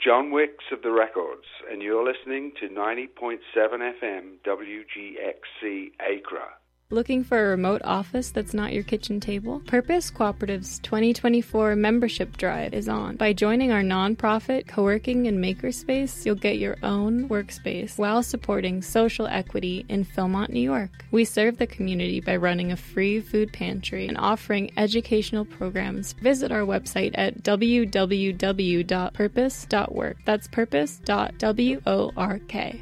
John Wicks of the Records, and you're listening to 90.7 FM WGXC Accra. Looking for a remote office that's not your kitchen table? Purpose Cooperative's 2024 membership drive is on. By joining our nonprofit co-working and makerspace, you'll get your own workspace while supporting social equity in Philmont, New York. We serve the community by running a free food pantry and offering educational programs. Visit our website at www.purpose.work. That's purpose.work.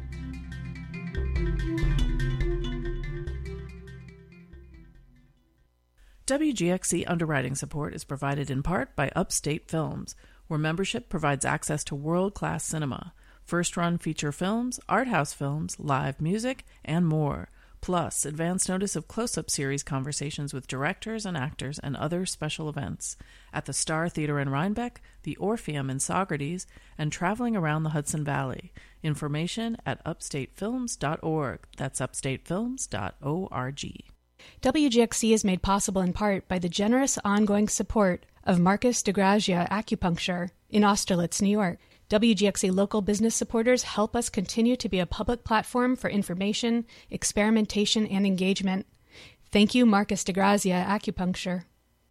WGXC underwriting support is provided in part by Upstate Films, where membership provides access to world-class cinema, first-run feature films, art house films, live music, and more, plus advance notice of close-up series conversations with directors and actors and other special events at the Star Theater in Rhinebeck, the Orpheum in Saugerties, and traveling around the Hudson Valley. Information at upstatefilms.org. That's upstatefilms.org. WGXC is made possible in part by the generous ongoing support of Marcus DeGrazia Acupuncture in Austerlitz, New York. WGXC local business supporters help us continue to be a public platform for information, experimentation, and engagement. Thank you, Marcus DeGrazia Acupuncture.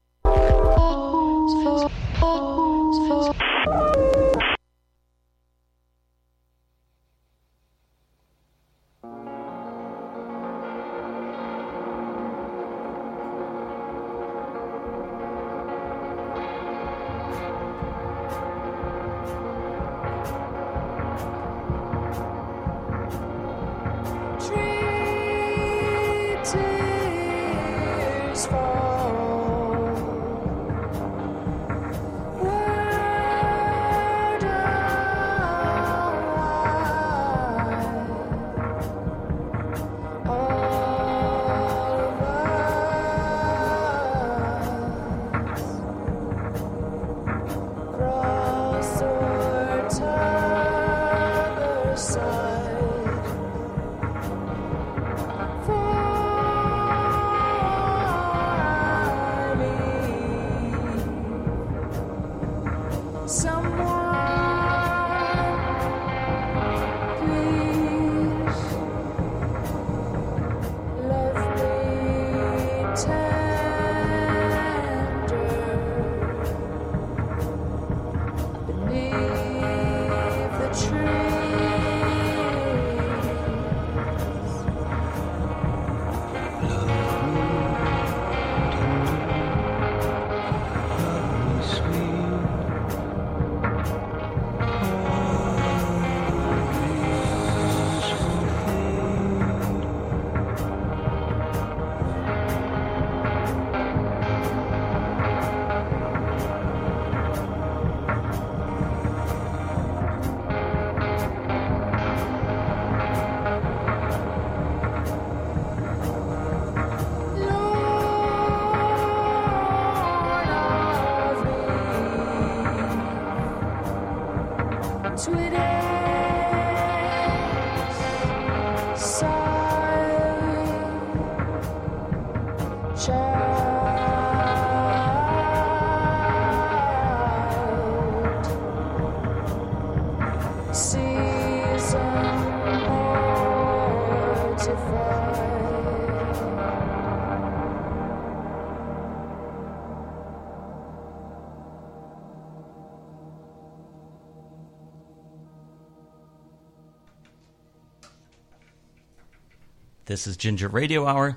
This is Ginger Radio Hour.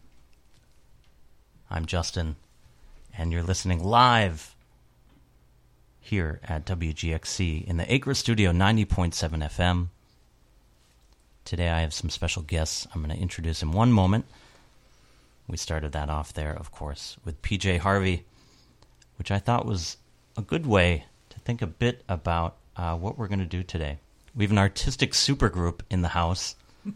I'm Justin, and you're listening live here at WGXC in the Acre Studio 90.7 FM. Today I have some special guests. I'm going to introduce in one moment. We started that off there, of course, with PJ Harvey, which I thought was a good way to think a bit about what we're going to do today. We have an artistic supergroup in the house.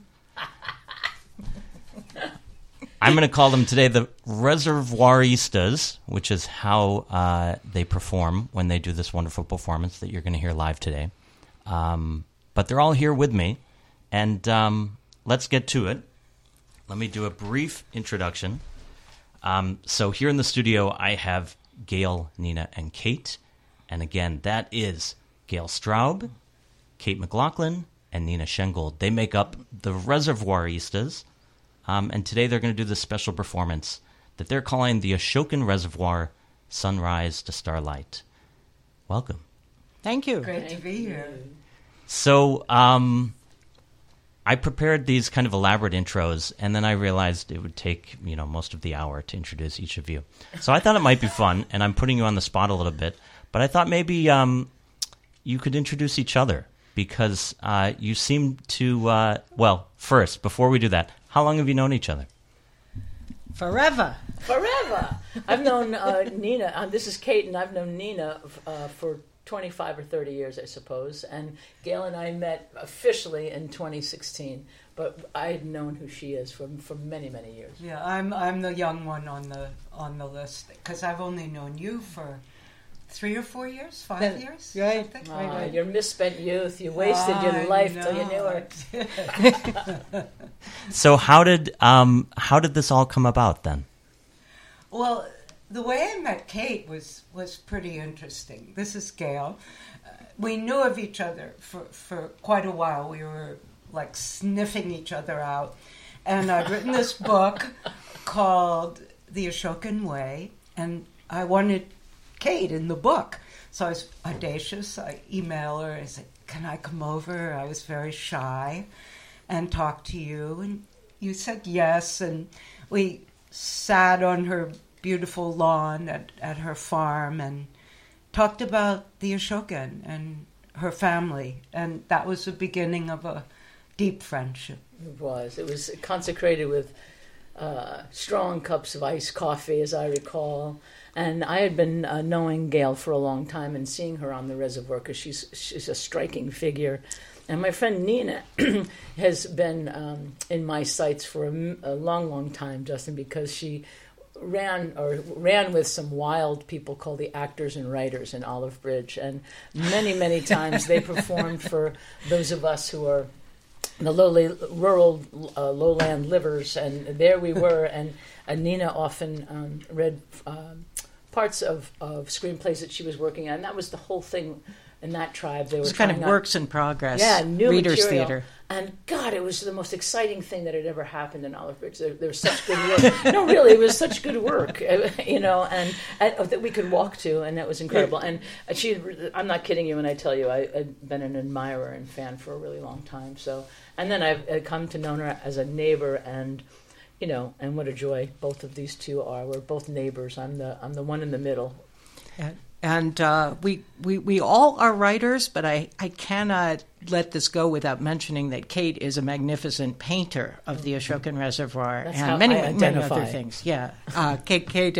I'm going to call them today the Reservoiristas, which is how they perform when they do this wonderful performance that you're going to hear live today. But they're all here with me, and let's get to it. Let me do a brief introduction. So here in the studio, I have Gail, Nina, and Kate. And again, that is Gail Straub, Kate McLaughlin, and Nina Schengold. They make up the Reservoiristas, and today they're going to do this special performance that they're calling the Ashokan Reservoir Sunrise to Starlight. Welcome. Thank you. Great to be here. So I prepared these kind of elaborate intros, and then I realized it would take most of the hour to introduce each of you. So I thought it might be fun, and I'm putting you on the spot a little bit, but I thought maybe you could introduce each other, because you seem to, first, before we do that, how long have you known each other? Forever. I've known Nina. This is Kate, and I've known Nina for 25 or 30 years, I suppose. And Gail and I met officially in 2016, but I had known who she is for many, many years. Yeah, I'm the young one on the list, because I've only known you for 3 or 4 years, 5 years, right? Right. Your misspent youth. You wasted your life till you knew her. So how did this all come about then? Well, the way I met Kate was pretty interesting. This is Gail. We knew of each other for quite a while. We were like sniffing each other out. And I'd written this book called The Ashokan Way, and I wanted Kate in the book. So I was audacious. I emailed her. I said, can I come over? I was very shy and talk to you. And you said yes. And we sat on her beautiful lawn at her farm and talked about the Ashokan and her family. And that was the beginning of a deep friendship. It was consecrated with strong cups of iced coffee, as I recall. And I had been knowing Gail for a long time and seeing her on the reservoir, because she's a striking figure. And my friend Nina has been in my sights for a long, long time, Justin, because she ran with some wild people called the Actors and Writers in Olive Bridge. And many, many times they performed for those of us who are the lowly rural lowland livers. And there we were. And Nina often read parts of screenplays that she was working on. And that was the whole thing in that tribe. They were kind of works in progress. Yeah, new Readers material. Theater. And God, it was the most exciting thing that had ever happened in Olive Bridge. There was such good work. No, really, it was such good work, and that we could walk to, and that was incredible. And I'm not kidding you when I tell you I've been an admirer and fan for a really long time. So, and then I've come to know her as a neighbor, and and what a joy both of these two are. We're both neighbors. I'm the one in the middle. And we all are writers, but I cannot let this go without mentioning that Kate is a magnificent painter of the Ashokan Reservoir. That's and how many I identify. other things. Yeah, Kate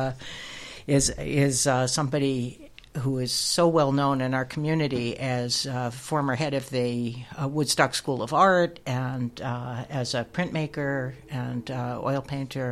is somebody who is so well known in our community as former head of the Woodstock School of Art, and as a printmaker and oil painter,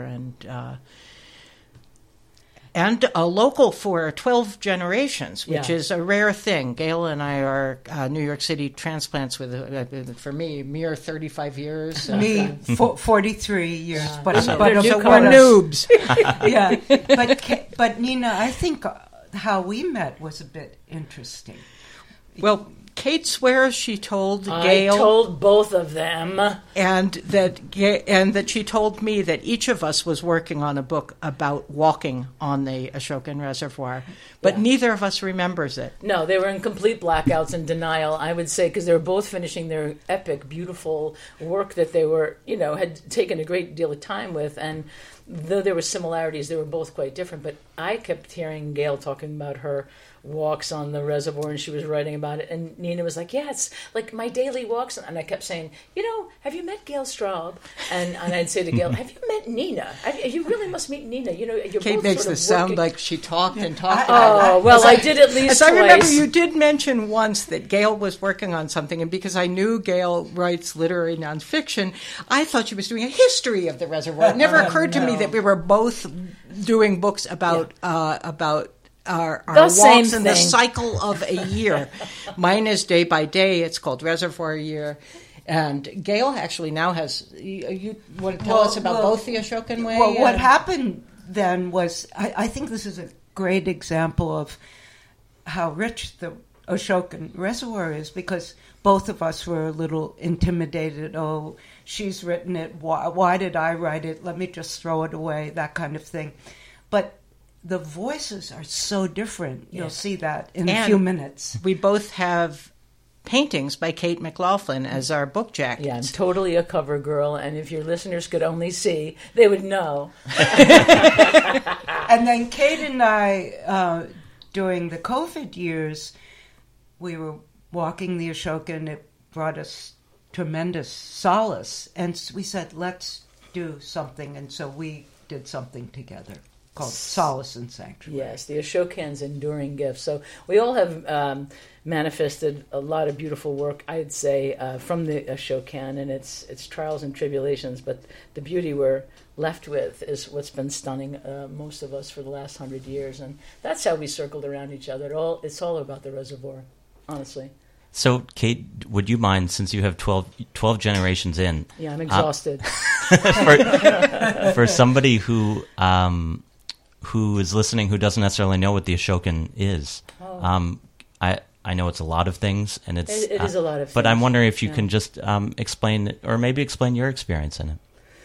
and a local for 12 generations, which is a rare thing. Gail and I are New York City transplants with, for me, mere 35 years. Me, 43 years, but so we're noobs. Yeah, but Nina, I think how we met was a bit interesting. Well, Kate swears she told Gail. I told both of them. And that she told me that each of us was working on a book about walking on the Ashokan Reservoir, but neither of us remembers it. No, they were in complete blackouts and denial, I would say, because they were both finishing their epic, beautiful work that they were, had taken a great deal of time with. And though there were similarities, they were both quite different. But I kept hearing Gail talking about her walks on the reservoir, and she was writing about it, and Nina was like, yeah, it's like my daily walks, and I kept saying, have you met Gail Straub? And I'd say to Gail, have you met Nina? You really must meet Nina. You're Kate both makes sort of this sound working. like she talked and talked. I did at least as twice. I remember, you did mention once that Gail was working on something, and because I knew Gail writes literary nonfiction, I thought she was doing a history of the reservoir. It never occurred to me that we were both doing books about our walks in the cycle of a year. Mine is day by day. It's called Reservoir Year. And Gail actually now has... You want to tell us about both the Ashokan Way? Well, what happened then was... I think this is a great example of how rich the Ashokan Reservoir is, because both of us were a little intimidated. Oh, she's written it. Why did I write it? Let me just throw it away, that kind of thing. But the voices are so different. You'll see that in a few minutes. We both have paintings by Kate McLaughlin as our book jackets. Yeah, I'm totally a cover girl, and if your listeners could only see, they would know. And then Kate and I, during the COVID years, we were walking the Ashoka, and it brought us tremendous solace. And we said, let's do something. And so we did something together called Solace and Sanctuary. Yes, the Ashokan's enduring gift. So we all have manifested a lot of beautiful work, I'd say, from the Ashokan and its trials and tribulations. But the beauty we're left with is what's been stunning most of us for the last 100 years. And that's how we circled around each other. It's all about the reservoir, honestly. So, Kate, would you mind, since you have 12 generations in... Yeah, I'm exhausted. For somebody who is listening who doesn't necessarily know what the Ashokan is, I know it's a lot of things, and it is a lot of things. But I'm wondering if you can just explain, or maybe explain your experience in it.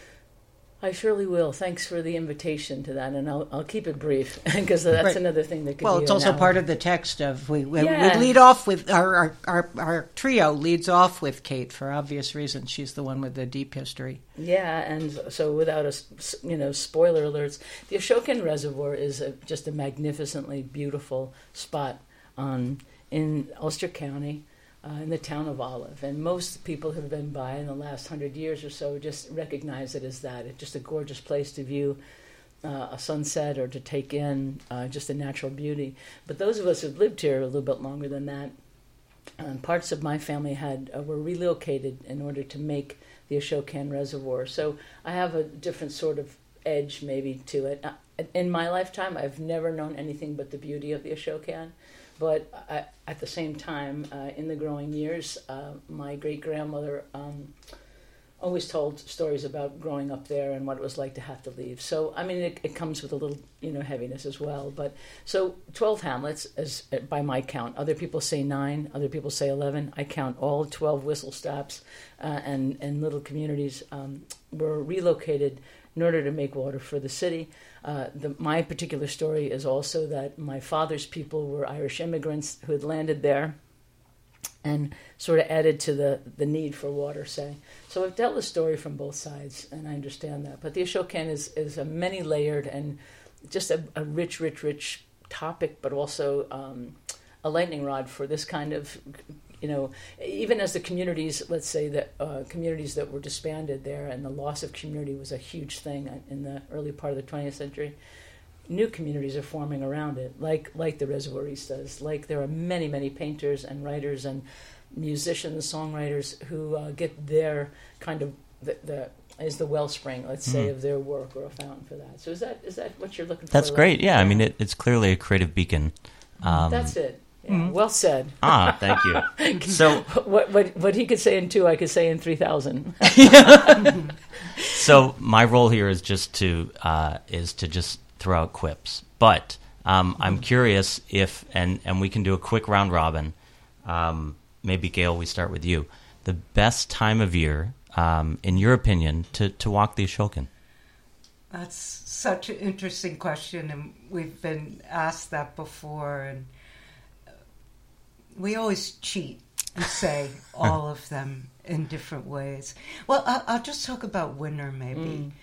I surely will. Thanks for the invitation to that, and I'll keep it brief because that's another thing that could. Well, it's also part of the text of we lead off with our trio leads off with Kate for obvious reasons. She's the one with the deep history. Yeah, and so without spoiler alerts, the Ashokan Reservoir is just a magnificently beautiful spot in Ulster County. In the town of Olive, and most people who've been by in the last 100 years or so just recognize it as that. It's just a gorgeous place to view a sunset or to take in just the natural beauty. But those of us who've lived here a little bit longer than that, parts of my family were relocated in order to make the Ashokan Reservoir. So I have a different sort of edge maybe to it. In my lifetime, I've never known anything but the beauty of the Ashokan. But at the same time, in the growing years, my great-grandmother always told stories about growing up there and what it was like to have to leave. So, I mean, it comes with a little, heaviness as well. But so 12 hamlets, as by my count. Other people say 9, other people say 11. I count all 12 whistle stops and little communities were relocated in order to make water for the city. My particular story is also that my father's people were Irish immigrants who had landed there and sort of added to the need for water, say. So I've dealt the story from both sides, and I understand that. But the Ashokan is a many-layered and just a rich topic, but also a lightning rod for this kind of... even as the communities, let's say that communities that were disbanded there, and the loss of community was a huge thing in the early part of the 20th century, new communities are forming around it, like the Reservoiristas. Like there are many, many painters and writers and musicians, songwriters who get their kind of is the wellspring, let's say, of their work or a fountain for that. So is that what you're looking for? That's great. Yeah, I mean it's clearly a creative beacon. That's it. Yeah, well said. Thank you. So what he could say in 2, I could say in 3,000. So my role here is just to just throw out quips. But I'm curious if and we can do a quick round robin. Maybe Gail, we start with you. The best time of year, in your opinion, to walk the Ashokan? That's such an interesting question, and we've been asked that before, and we always cheat and say all of them in different ways. Well, I'll just talk about winter, maybe.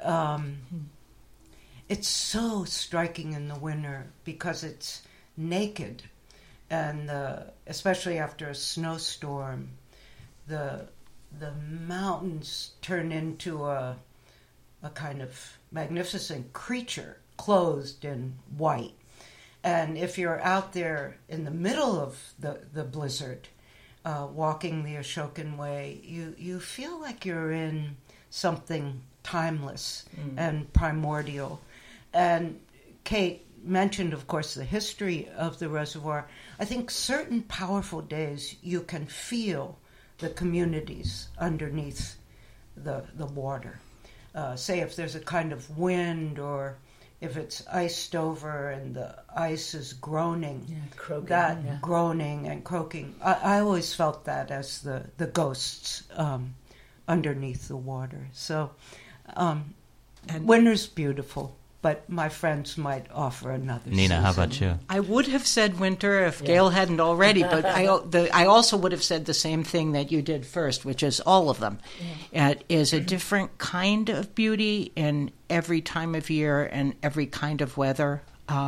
It's so striking in the winter because it's naked, and especially after a snowstorm, the mountains turn into a kind of magnificent creature clothed in white. And if you're out there in the middle of the blizzard, walking the Ashokan Way, you feel like you're in something timeless and primordial. And Kate mentioned, of course, the history of the reservoir. I think certain powerful days you can feel the communities underneath the water. Say if there's a kind of wind or if it's iced over and the ice is groaning, croaking, groaning and croaking. I always felt that as the ghosts underneath the water. So, and winter's beautiful, but my friends might offer another Nina, season. how about you? I would have said winter if Gail hadn't already, but I also would have said the same thing that you did first, which is all of them. Yeah. It is a different kind of beauty in every time of year and every kind of weather.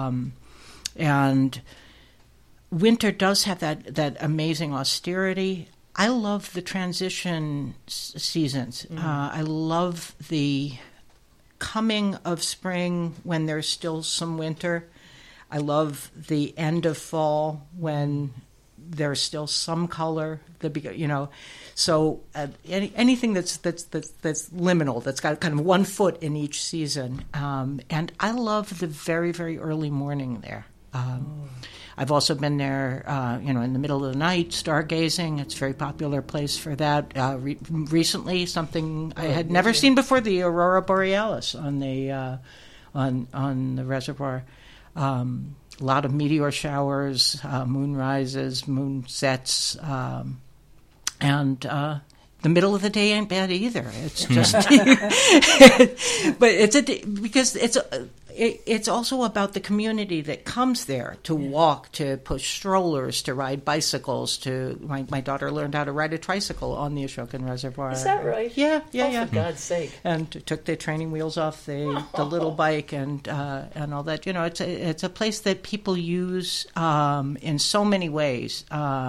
And winter does have that amazing austerity. I love the transition seasons. I love the coming of spring when there's still some winter. I love the end of fall when there's still some color. So anything that's liminal, that's got kind of 1 foot in each season. And I love the very, very early morning there. I've also been there, in the middle of the night, stargazing. It's a very popular place for that. Recently, something I had never seen before, the Aurora Borealis on the reservoir. A lot of meteor showers, moon rises, moon sets, and the middle of the day ain't bad either. It's just, but because it's also about the community that comes there to walk, to push strollers, to ride bicycles. My daughter learned how to ride a tricycle on the Ashokan Reservoir. Is that right? Yeah. For God's sake! And took the training wheels off the little bike and all that. It's a place that people use in so many ways,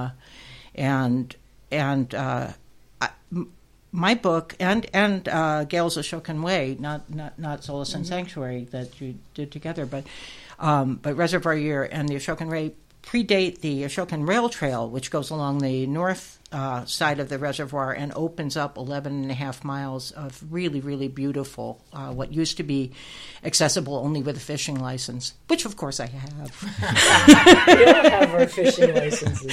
my book and Gail's Ashokan Way, not Solace and Sanctuary that you did together, but Reservoir Year and the Ashokan Way predate the Ashokan Rail Trail, which goes along the north side of the reservoir and opens up 11.5 miles of really, really beautiful, what used to be accessible only with a fishing license, which of course I have. We all have our fishing licenses.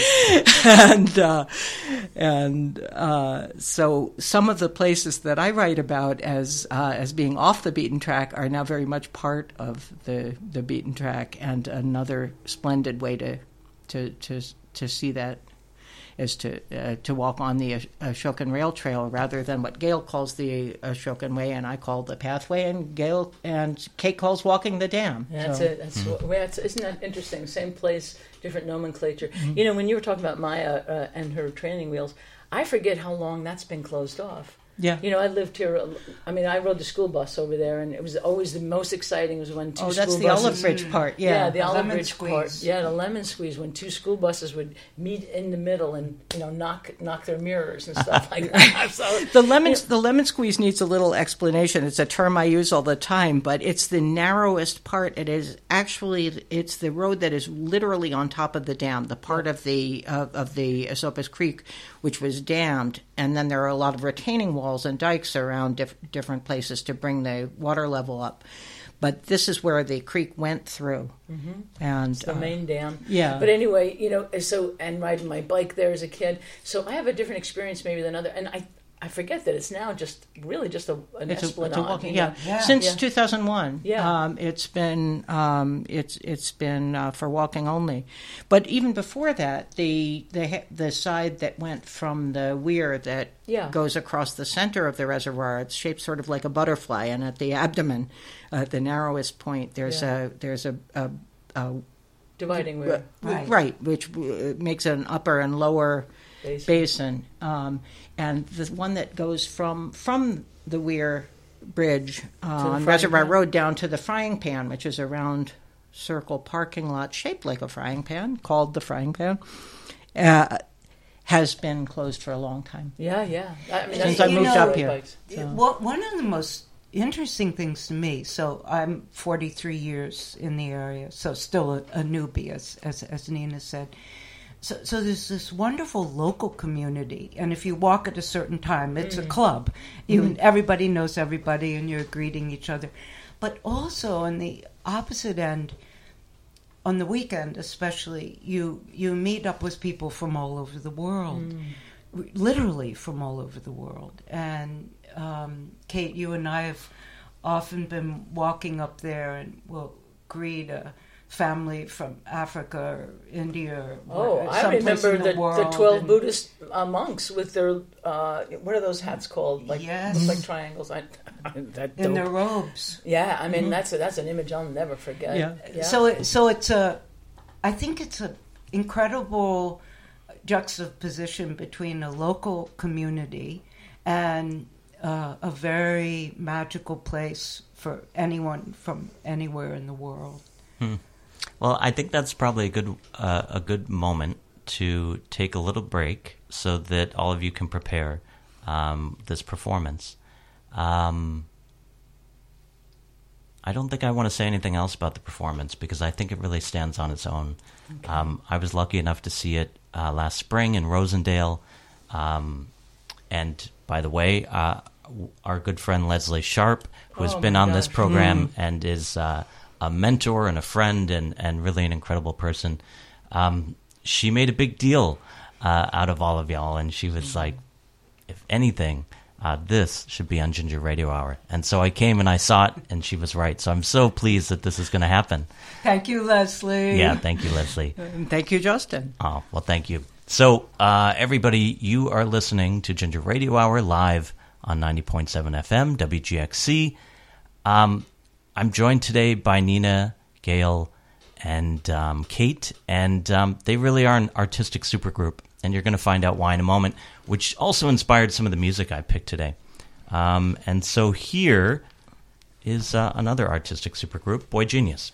So some of the places that I write about as being off the beaten track are now very much part of the beaten track, and another splendid way to see that is to walk on the Ashokan Rail Trail rather than what Gail calls the Ashokan Way and I call the Pathway, and Gail and Kate calls walking the dam. That's it. Isn't that interesting? Same place, different nomenclature. Mm-hmm. When you were talking about Maya and her training wheels, I forget how long that's been closed off. Yeah. I lived here. I rode the school bus over there, and it was always the most exciting was when two school buses... Oh, that's the Olive Bridge part. Yeah, the Olive Bridge squeeze. Part. Yeah, the lemon squeeze, when two school buses would meet in the middle and, knock their mirrors and stuff like that. So, the lemon squeeze needs a little explanation. It's a term I use all the time, but it's the narrowest part. It's the road that is literally on top of the dam, the part of the Esopus Creek, which was dammed, and then there are a lot of retaining walls and dikes around different places to bring the water level up. But this is where the creek went through. Mm-hmm. And it's the main dam. Yeah. But anyway, and riding my bike there as a kid. So I have a different experience maybe than other. And I forget that it's now just an esplanade. Since 2001, it's been for walking only. But even before that, the side that went from the weir that goes across the center of the reservoir, it's shaped sort of like a butterfly, and at the abdomen, at the narrowest point, there's a dividing weir, right, which makes an upper and lower basin. And the one that goes from the Weir Bridge on Reservoir Road down to the Frying Pan, which is a round circle parking lot shaped like a frying pan, called the Frying Pan, has been closed for a long time. Yeah. Since I moved up here. One of the most interesting things to me, so I'm 43 years in the area, so still a newbie, as Nina said. So there's this wonderful local community, and if you walk at a certain time, it's a club. Everybody knows everybody, and you're greeting each other. But also on the opposite end, on the weekend especially, you meet up with people from all over the world, literally from all over the world. And Kate, you and I have often been walking up there and will greet a family from Africa or India or I someplace remember in the world. The 12 Buddhist monks with their, what are those hats called? Like, Yes. look like triangles. In their robes. Yeah, I mean, that's an image I'll never forget. Yeah. So it's I think it's a incredible juxtaposition between a local community and a very magical place for anyone from anywhere in the world. Well, I think that's probably a good moment to take a little break so that all of you can prepare this performance. I don't think I want to say anything else about the performance because I think it really stands on its own. Okay. I was lucky enough to see it last spring in Rosendale. And by the way, our good friend Leslie Sharp, who has been on this program and is a mentor and a friend and really an incredible person, she made a big deal out of all of y'all. And she was like, if anything, this should be on Ginger Radio Hour. And so I came and I saw it, and she was right. So I'm so pleased that this is going to happen. Thank you, Leslie. Yeah, thank you, Leslie. And thank you, Justin. Oh, well, thank you. So, everybody, you are listening to Ginger Radio Hour live on 90.7 FM, WGXC. I'm joined today by Nina, Gail, and Kate, and they really are an artistic supergroup. And you're going to find out why in a moment, which also inspired some of the music I picked today. And so here is another artistic supergroup, Boy Genius.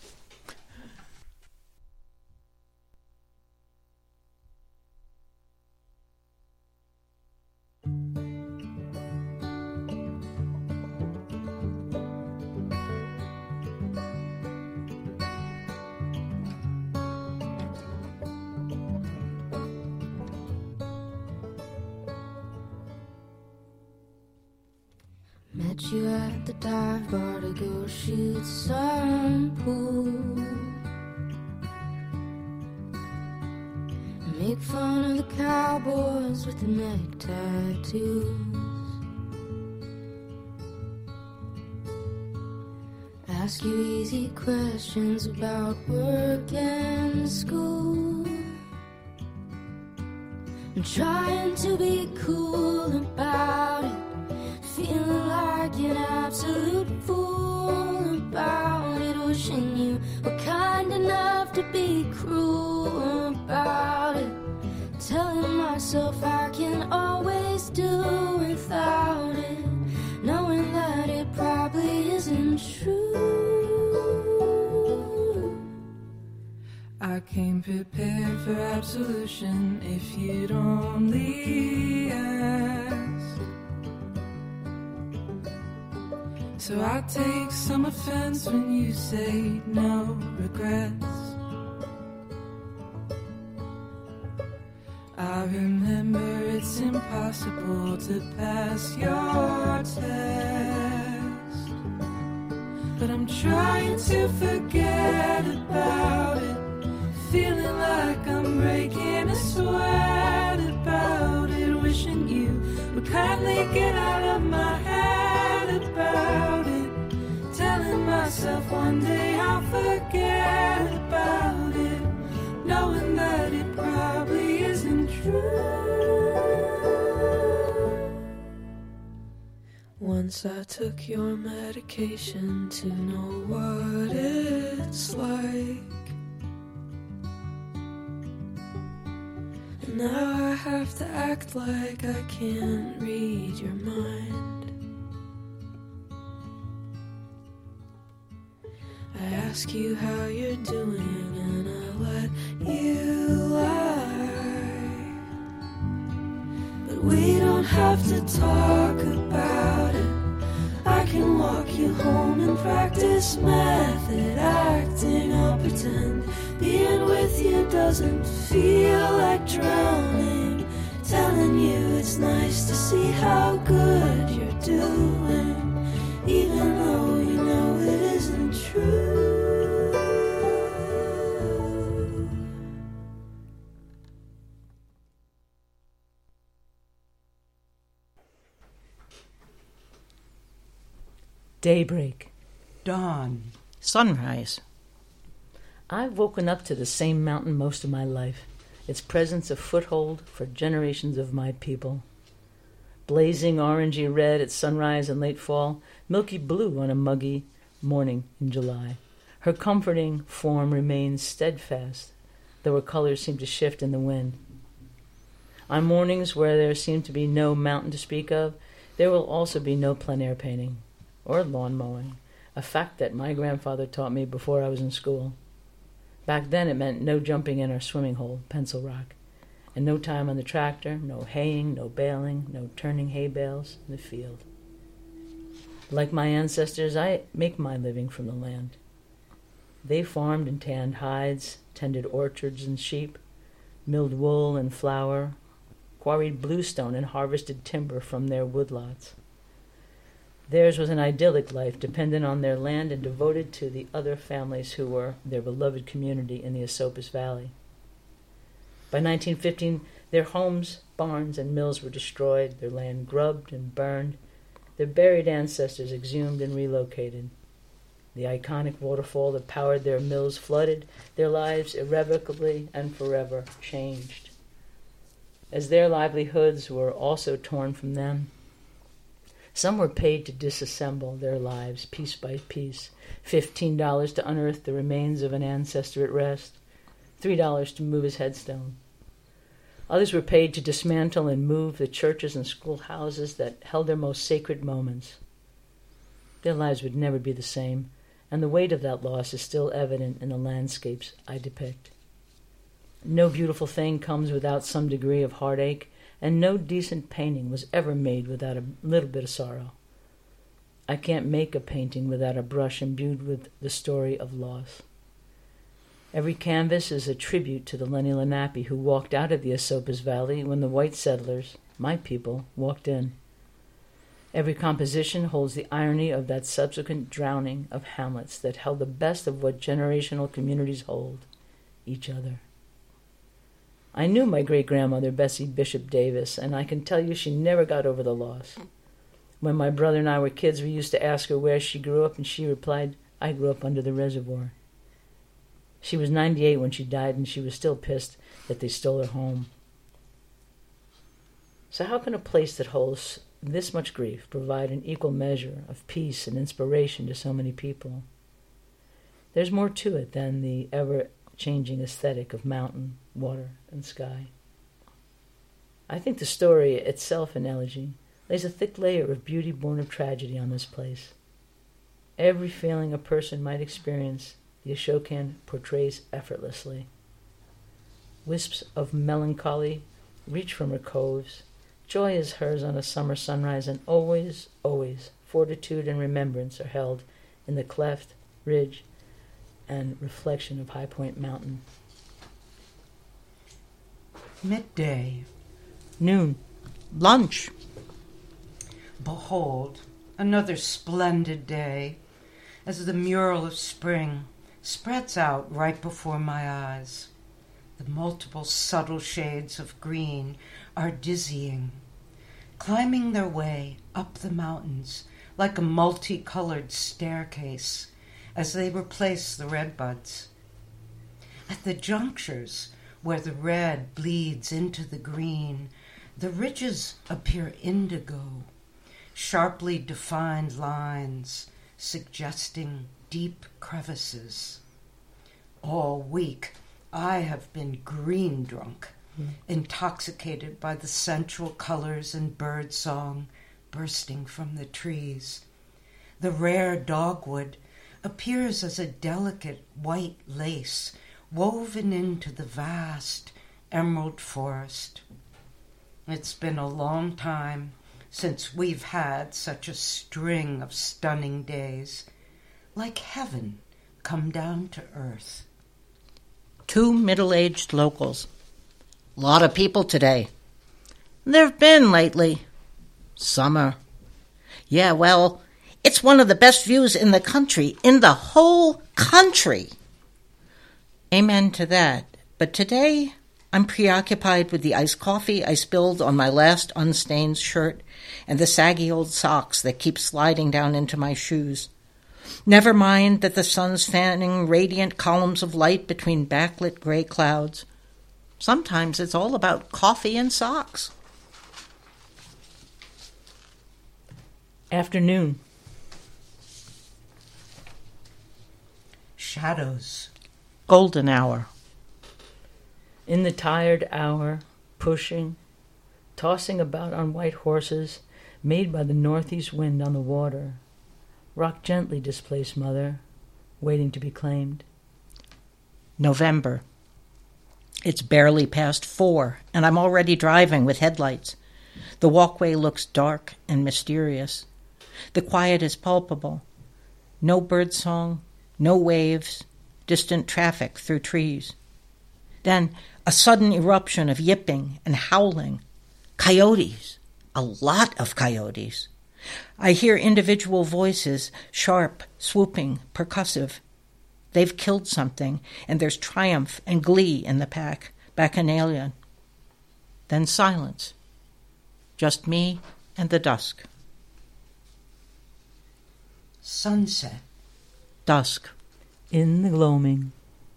Met you at the dive bar to go shoot some pool. Make fun of the cowboys with the neck tattoos. Ask you easy questions about work and school. I'm trying to be cool about it. Feeling like an absolute fool about it. Wishing you were kind enough to be cruel about it. Telling myself I can always do without it. Knowing that it probably isn't true. I came prepared for absolution if you'd only ask. So I take some offense when you say no regrets. I remember it's impossible to pass your test, but I'm trying to forget about it. Feeling like I'm breaking a sweat about it. Wishing you would kindly get out of my head about it. Telling myself one day I'll forget about it. Knowing that it probably isn't true. Once I took your medication to know what it's like. And now I have to act like I can't read your mind. I ask you how you're doing and I let you lie. But we don't have to talk about it. I can walk you home and practice method acting. I'll pretend being with you doesn't feel like drowning. Telling you it's nice to see how good you're doing, even though you know it isn't true. Daybreak. Dawn. Sunrise. I've woken up to the same mountain most of my life, its presence a foothold for generations of my people. Blazing orangey red at sunrise and late fall, milky blue on a muggy morning in July. Her comforting form remains steadfast, though her colors seem to shift in the wind. On mornings where there seem to be no mountain to speak of, there will also be no plein air painting or lawn mowing, a fact that my grandfather taught me before I was in school. Back then it meant no jumping in our swimming hole, Pencil Rock, and no time on the tractor, no haying, no baling, no turning hay bales in the field. Like my ancestors, I make my living from the land. They farmed and tanned hides, tended orchards and sheep, milled wool and flour, quarried bluestone and harvested timber from their woodlots. Theirs was an idyllic life, dependent on their land and devoted to the other families who were their beloved community in the Esopus Valley. By 1915, their homes, barns, and mills were destroyed, their land grubbed and burned, their buried ancestors exhumed and relocated. The iconic waterfall that powered their mills flooded, their lives irrevocably and forever changed. As their livelihoods were also torn from them, some were paid to disassemble their lives piece by piece, $15 to unearth the remains of an ancestor at rest, $3 to move his headstone. Others were paid to dismantle and move the churches and schoolhouses that held their most sacred moments. Their lives would never be the same, and the weight of that loss is still evident in the landscapes I depict. No beautiful thing comes without some degree of heartache, and no decent painting was ever made without a little bit of sorrow. I can't make a painting without a brush imbued with the story of loss. Every canvas is a tribute to the Lenni Lenape who walked out of the Esopus Valley when the white settlers, my people, walked in. Every composition holds the irony of that subsequent drowning of hamlets that held the best of what generational communities hold, each other. I knew my great-grandmother, Bessie Bishop Davis, and I can tell you she never got over the loss. When my brother and I were kids, we used to ask her where she grew up, and she replied, "I grew up under the reservoir." She was 98 when she died, and she was still pissed that they stole her home. So how can a place that holds this much grief provide an equal measure of peace and inspiration to so many people? There's more to it than the ever-changing aesthetic of mountain, water, and sky. I think the story itself an elegy lays a thick layer of beauty born of tragedy on this place. Every feeling a person might experience, the Ashokan portrays effortlessly. Wisps of melancholy reach from her coves. Joy is hers on a summer sunrise, and always, always, fortitude and remembrance are held in the cleft, ridge, and reflection of High Point Mountain. Midday. Noon. Lunch. Behold, another splendid day, as the mural of spring spreads out right before my eyes. The multiple subtle shades of green are dizzying, climbing their way up the mountains like a multicolored staircase as they replace the redbuds. At the junctures where the red bleeds into the green, the ridges appear indigo, sharply defined lines suggesting deep crevices. All week I have been green drunk, intoxicated by the sensual colors and bird song bursting from the trees. The rare dogwood appears as a delicate white lace woven into the vast emerald forest. It's been a long time since we've had such a string of stunning days, like heaven come down to earth. 2 middle-aged locals. Lot of people today. There've been lately. Summer. Yeah, well, it's one of the best views in the country, in the whole country. Amen to that. But today, I'm preoccupied with the iced coffee I spilled on my last unstained shirt and the saggy old socks that keep sliding down into my shoes. Never mind that the sun's fanning radiant columns of light between backlit gray clouds. Sometimes it's all about coffee and socks. Afternoon. Shadows. Golden hour. In the tired hour, pushing, tossing about on white horses, made by the northeast wind on the water. Rock gently, displaced mother, waiting to be claimed. November. It's barely past 4, and I'm already driving with headlights. The walkway looks dark and mysterious. The quiet is palpable. No birdsong, no waves, distant traffic through trees. Then a sudden eruption of yipping and howling. Coyotes. A lot of coyotes. I hear individual voices, sharp, swooping, percussive. They've killed something, and there's triumph and glee in the pack, Bacchanalia. Then silence. Just me and the dusk. Sunset. Dusk. In the gloaming.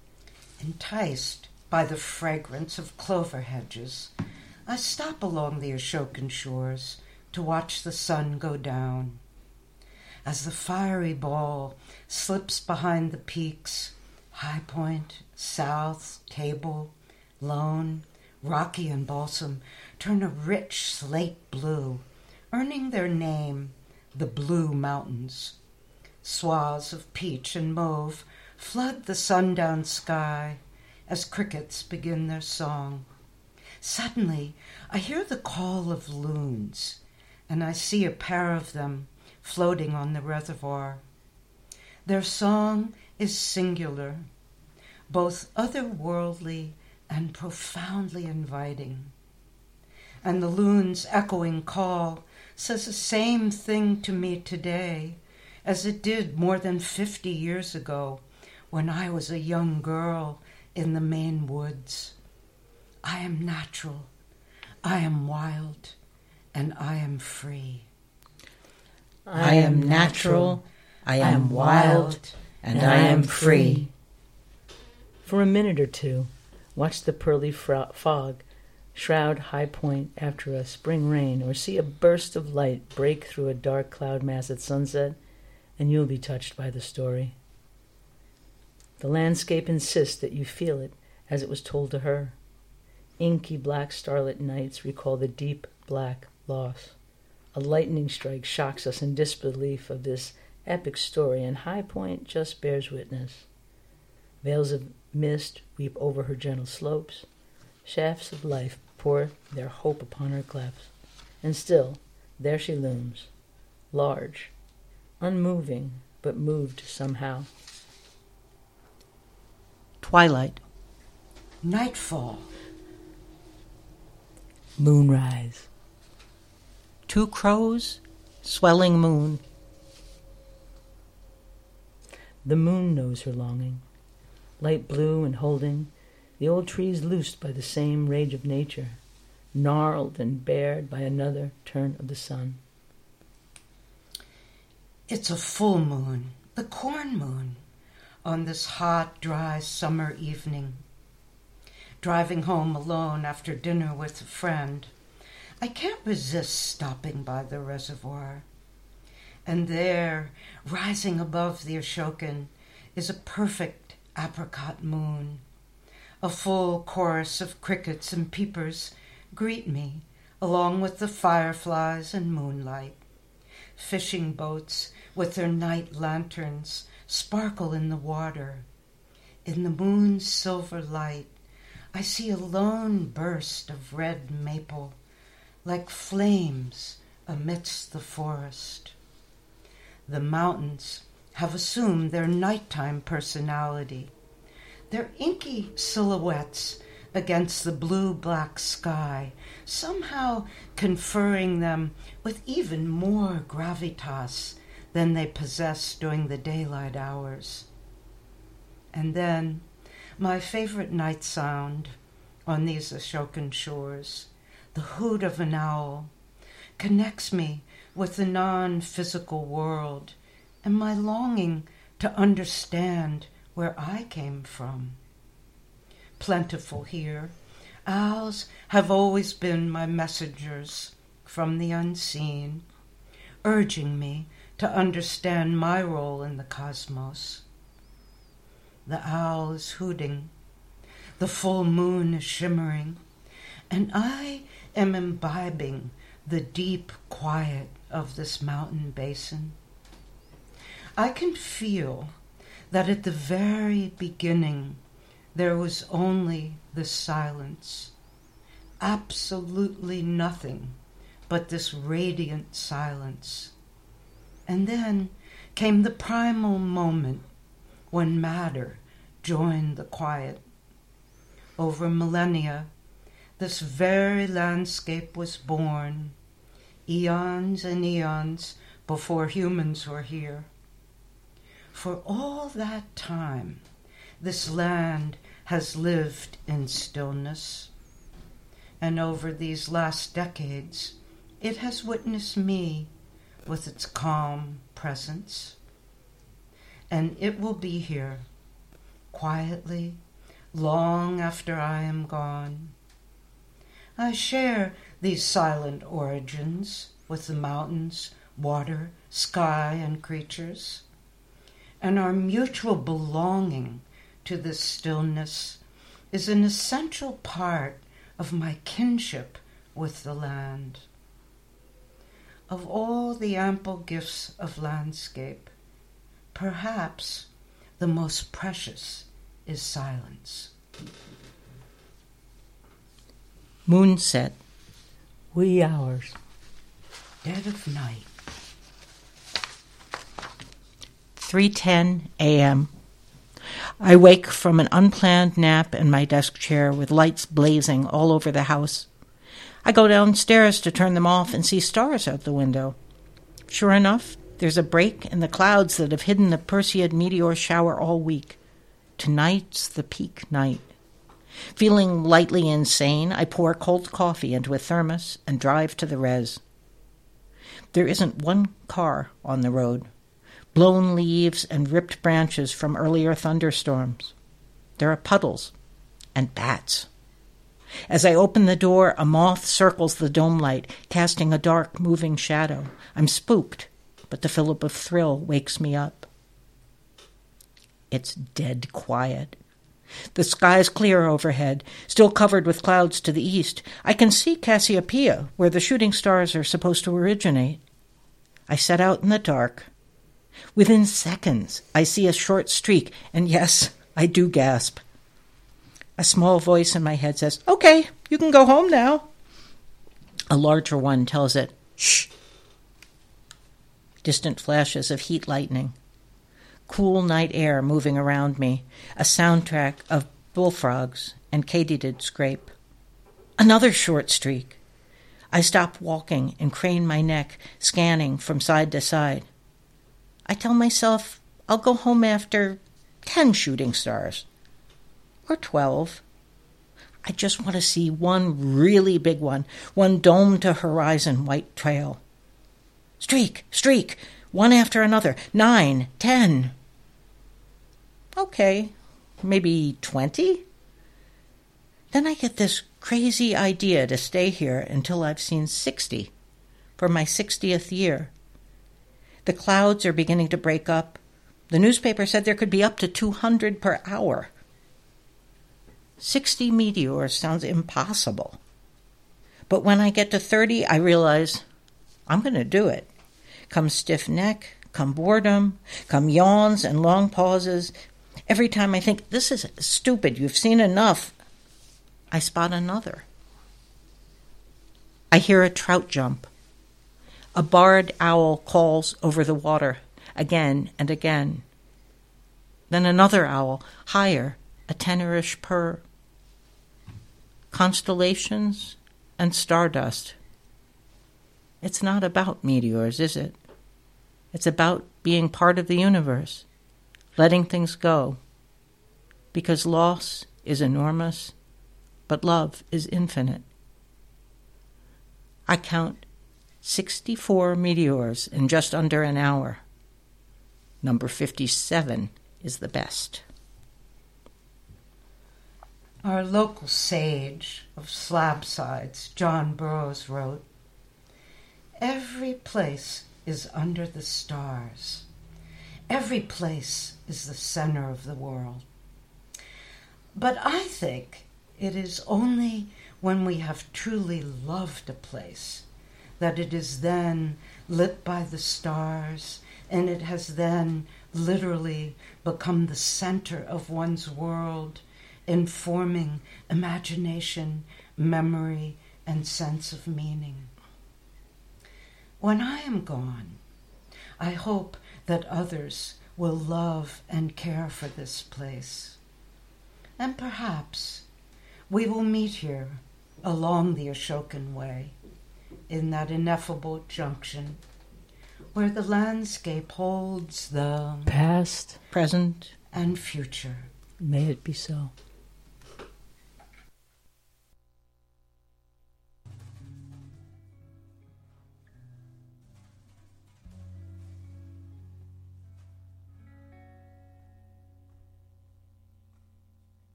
Enticed by the fragrance of clover hedges, I stop along the Ashokan shores to watch the sun go down. As the fiery ball slips behind the peaks, High Point, South, Table, Lone, Rocky, and Balsam turn a rich slate blue, earning their name, the Blue Mountains. Swaths of peach and mauve flood the sundown sky as crickets begin their song. Suddenly, I hear the call of loons, and I see a pair of them floating on the reservoir. Their song is singular, both otherworldly and profoundly inviting. And the loon's echoing call says the same thing to me today as it did more than 50 years ago when I was a young girl in the Maine woods. I am natural, I am wild, and I am free. I am natural, I am wild, and I am free. For a minute or two, watch the pearly fog shroud High Point after a spring rain, or see a burst of light break through a dark cloud mass at sunset, and you'll be touched by the story. The landscape insists that you feel it as it was told to her. Inky black starlit nights recall the deep black loss. A lightning strike shocks us in disbelief of this epic story, and High Point just bears witness. Veils of mist weep over her gentle slopes. Shafts of life pour their hope upon her clefts. And still, there she looms, large, unmoving, but moved somehow. Twilight. Nightfall. Moonrise. 2 crows, swelling moon. The moon knows her longing, light blue and holding, the old trees loosed by the same rage of nature, gnarled and bared by another turn of the sun. It's a full moon, the corn moon, on this hot, dry summer evening. Driving home alone after dinner with a friend, I can't resist stopping by the reservoir. And there, rising above the Ashokan, is a perfect apricot moon. A full chorus of crickets and peepers greet me, along with the fireflies and moonlight. Fishing boats with their night lanterns sparkle in the water. In the moon's silver light, I see a lone burst of red maple, like flames amidst the forest. The mountains have assumed their nighttime personality, their inky silhouettes against the blue-black sky, somehow conferring them with even more gravitas than they possess during the daylight hours. And then, my favorite night sound, on these Ashokan shores. The hoot of an owl connects me with the non-physical world and my longing to understand where I came from. Plentiful here, owls have always been my messengers from the unseen, urging me to understand my role in the cosmos. The owl is hooting, the full moon is shimmering, and I am imbibing the deep quiet of this mountain basin. I can feel that at the very beginning there was only this silence, absolutely nothing but this radiant silence. And then came the primal moment when matter joined the quiet. Over millennia, this very landscape was born, eons and eons before humans were here. For all that time, this land has lived in stillness, and over these last decades, it has witnessed me with its calm presence. And it will be here, quietly, long after I am gone. I share these silent origins with the mountains, water, sky, and creatures, and our mutual belonging to this stillness is an essential part of my kinship with the land. Of all the ample gifts of landscape, perhaps the most precious is silence. Moonset. Wee hours. Dead of night. 3:10 a.m. I wake from an unplanned nap in my desk chair with lights blazing all over the house. I go downstairs to turn them off and see stars out the window. Sure enough, there's a break in the clouds that have hidden the Perseid meteor shower all week. Tonight's the peak night. Feeling lightly insane, I pour cold coffee into a thermos and drive to the res. There isn't one car on the road. Blown leaves and ripped branches from earlier thunderstorms. There are puddles and bats. As I open the door, a moth circles the dome light, casting a dark, moving shadow. I'm spooked, but the fillip of thrill wakes me up. It's dead quiet. The sky is clear overhead, still covered with clouds to the east. I can see Cassiopeia, where the shooting stars are supposed to originate. I set out in the dark. Within seconds, I see a short streak, and yes, I do gasp. A small voice in my head says, "Okay, you can go home now." A larger one tells it, "Shh." Distant flashes of heat lightning. Cool night air moving around me, a soundtrack of bullfrogs and katydid scrape. Another short streak. I stop walking and crane my neck, scanning from side to side. I tell myself I'll go home after 10 shooting stars. Or 12. I just want to see one really big one dome-to-horizon white trail. Streak, streak, one after another, 9, 10. Okay, maybe 20? Then I get this crazy idea to stay here until I've seen 60 for my 60th year. The clouds are beginning to break up. The newspaper said there could be up to 200 per hour. 60 meteors sounds impossible. But when I get to 30, I realize I'm going to do it. Come stiff neck, come boredom, come yawns and long pauses. Every time I think, this is stupid, you've seen enough, I spot another. I hear a trout jump. A barred owl calls over the water again and again. Then another owl, higher, a tenorish purr. Constellations and stardust. It's not about meteors, is it? It's about being part of the universe, letting things go. Because loss is enormous, but love is infinite. I count 64 meteors in just under an hour. Number 57 is the best. Our local sage of Slabsides, John Burroughs, wrote, "Every place is under the stars. Every place is the center of the world." But I think it is only when we have truly loved a place that it is then lit by the stars, and it has then literally become the center of one's world, informing imagination, memory, and sense of meaning. When I am gone, I hope that others will love and care for this place. And perhaps we will meet here along the Ashokan Way, in that ineffable junction where the landscape holds the past, present, and future. May it be so.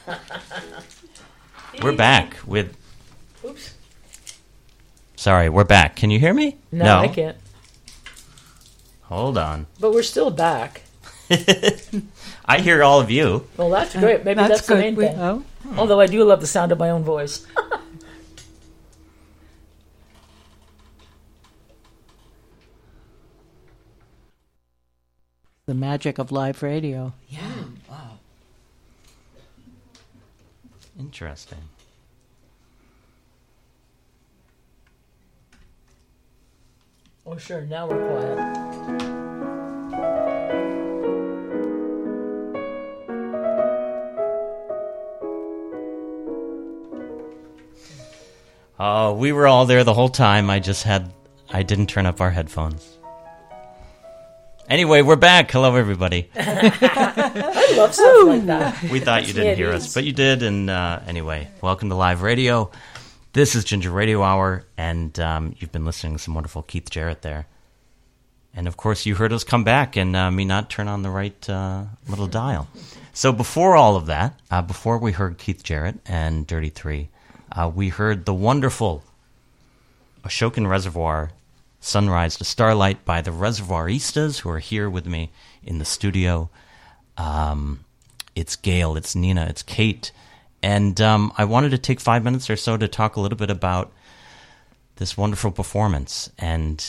We're back with... Oops. Sorry, we're back. Can you hear me? No, I can't. Hold on. But we're still back. I hear all of you. Well, that's great. Maybe that's the main thing. Although I do love the sound of my own voice. The magic of live radio. Yeah. Wow. Interesting. Oh, sure. Now we're quiet. We were all there the whole time. I didn't turn up our headphones. Anyway, we're back. Hello, everybody. I love stuff like that. We thought you didn't hear us, but you did. And anyway, welcome to Live Radio. This is Ginger Radio Hour, and you've been listening to some wonderful Keith Jarrett there. And, of course, you heard us come back and me not turn on the right little dial. So before all of that, before we heard Keith Jarrett and Dirty Three, we heard the wonderful Ashokan Reservoir Sunrise to Starlight by the Reservoiristas, who are here with me in the studio. It's Gail, it's Nina, it's Kate. And I wanted to take 5 minutes or so to talk a little bit about this wonderful performance and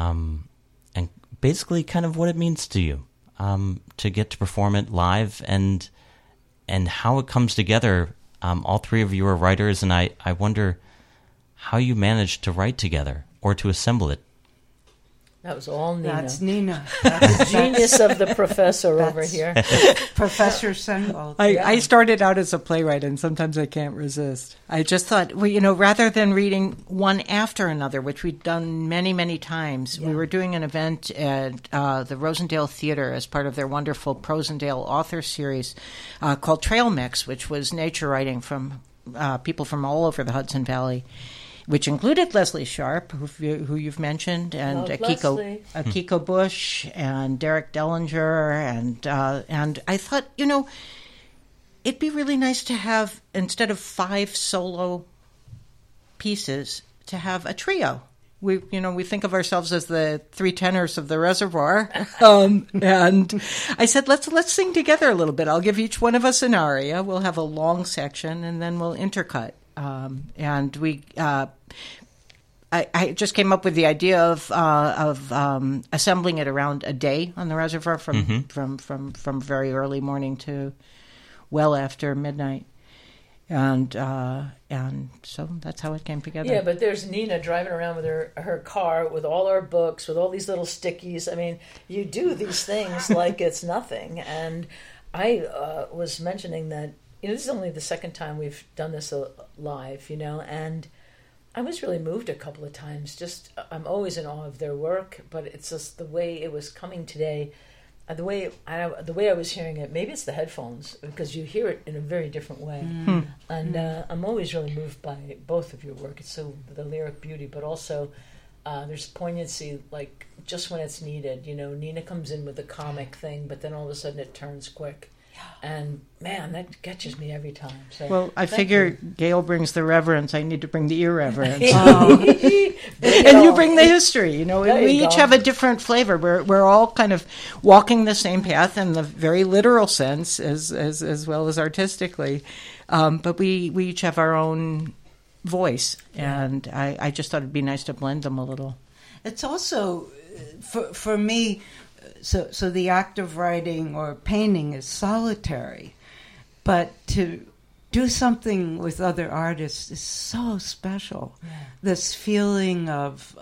basically kind of what it means to you to get to perform it live and how it comes together. All three of you are writers, and I wonder how you managed to write together or to assemble it. That was all Nina. That's Nina. That's the genius of the professor over here. Professor Sundwald. I started out as a playwright, and sometimes I can't resist. I just thought, well, rather than reading one after another, which we'd done many, many times, we were doing an event at the Rosendale Theater as part of their wonderful Prosendale author series called Trail Mix, which was nature writing from people from all over the Hudson Valley, which included Leslie Sharp, who you've mentioned, and Akiko Bush, and Derek Dellinger, and I thought, it'd be really nice to have, instead of 5 solo pieces, to have a trio. We think of ourselves as the 3 tenors of the reservoir, and I said, let's sing together a little bit. I'll give each one of us an aria. We'll have a long section, and then we'll intercut. And we, I just came up with the idea of assembling it around a day on the reservoir from very early morning to well after midnight, and so that's how it came together. Yeah, but there's Nina driving around with her car with all our books, with all these little stickies. I mean, you do these things like it's nothing. And I was mentioning that. This is only the second time we've done this live, and I was really moved a couple of times. I'm always in awe of their work, but it's just the way it was coming today, the way I was hearing it. Maybe it's the headphones, because you hear it in a very different way. And I'm always really moved by both of your work. It's so the lyric beauty, but also there's poignancy, like just when it's needed. Nina comes in with the comic thing, but then all of a sudden it turns quick. And, man, that catches me every time. So, well, I figure Gail brings the reverence. I need to bring the irreverence. And you bring the history. We each have a different flavor. We're all kind of walking the same path in the very literal sense as well as artistically. But we each have our own voice. And I just thought it'd be nice to blend them a little. It's also, for me... So the act of writing or painting is solitary, but to do something with other artists is so special. Yeah. This feeling of,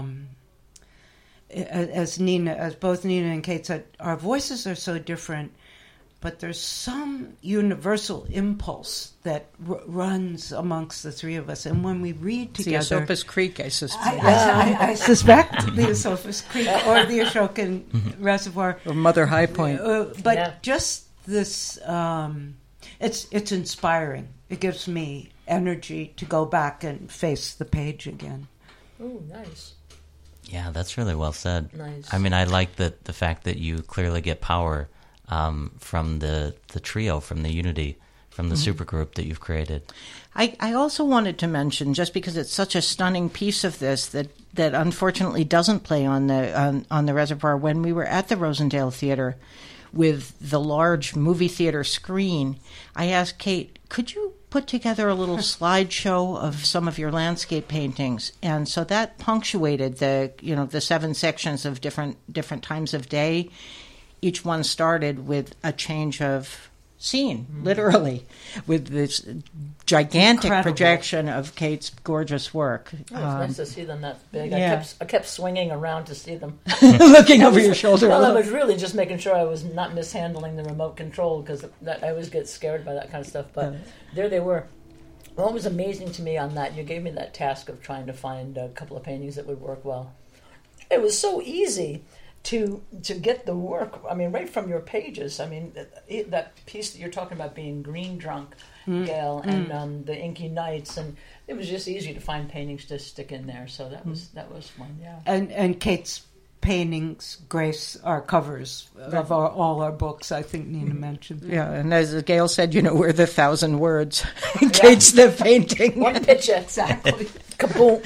as both Nina and Kate said, our voices are so different, but there's some universal impulse that runs amongst the three of us. And when we read together... It's the Esopus Creek, I suspect. I suspect the Esopus Creek or the Ashokan Reservoir. Or Mother High Point. But just this... it's inspiring. It gives me energy to go back and face the page again. Oh, nice. Yeah, that's really well said. Nice. I mean, I like the fact that you clearly get power from the trio, from the unity, from the supergroup that you've created. I also wanted to mention, just because it's such a stunning piece of this that unfortunately doesn't play on the Reservoir, when we were at the Rosendale Theater with the large movie theater screen, I asked Kate, could you put together a little slideshow of some of your landscape paintings? And so that punctuated the 7 sections of different times of day. Each one started with a change of scene, literally, with this gigantic projection of Kate's gorgeous work. Oh, it's nice to see them that big. Yeah. I kept swinging around to see them. Looking over your shoulder. Well, I was really just making sure I was not mishandling the remote control, because I always get scared by that kind of stuff. But there they were. What was amazing to me on that, you gave me that task of trying to find a couple of paintings that would work well. It was so easy to get the work, I mean, right from your pages. I mean, that piece that you're talking about being green drunk, Gail, and the Inky Nights, and it was just easy to find paintings to stick in there. So that was fun, yeah. And Kate's paintings grace our covers of all our books. I think Nina mentioned. Yeah, and as Gail said, we're the 1,000 words. Kate's the painting. One picture, exactly. Kaboom.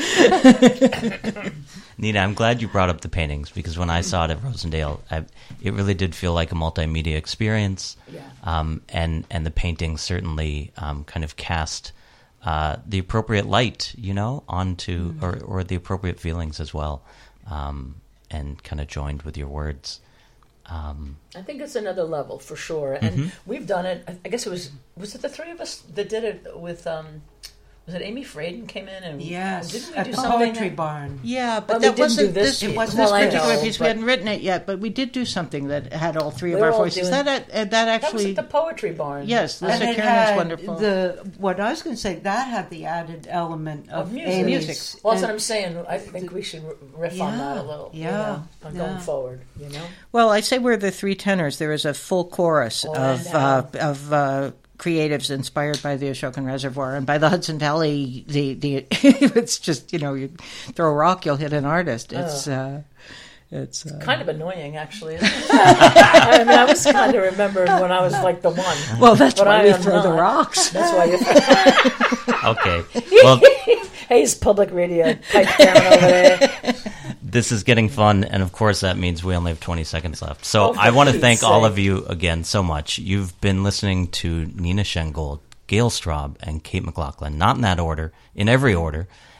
Nina, I'm glad you brought up the paintings, because when I saw it at Rosendale, it really did feel like a multimedia experience. Yeah. And the paintings certainly kind of cast the appropriate light, onto or the appropriate feelings as well, and kind of joined with your words. I think it's another level for sure, and we've done it. I guess was it the three of us that did it with. Was it Amy Fraden came in and yes, didn't we at do the something Poetry Barn? Yeah, but well, that wasn't this. It wasn't well, this particular know, piece. We hadn't written it yet, but we did do something that had all three of we our all voices. Doing, that actually that was at the Poetry Barn. Yes, and Lisa Kieran's wonderful. What I was going to say, that had the added element of music. Well, that's what I'm saying. I think we should riff on that a little. Going forward. Well, I say we're the three tenors. There is a full chorus of creatives inspired by the Ashokan Reservoir, and by the Hudson Valley. The it's just you throw a rock, you'll hit an artist. It's kind of annoying, actually. Isn't it? I mean, I was kind of remembered when I was like the one. Well, that's why we throw the rocks. That's why you. Okay. Well, hey, it's public radio. Pipe down over there. This is getting fun, and of course that means we only have 20 seconds left. So I want to thank all of you again so much. You've been listening to Nina Shengold, Gail Straub, and Kate McLaughlin, not in that order, in every order.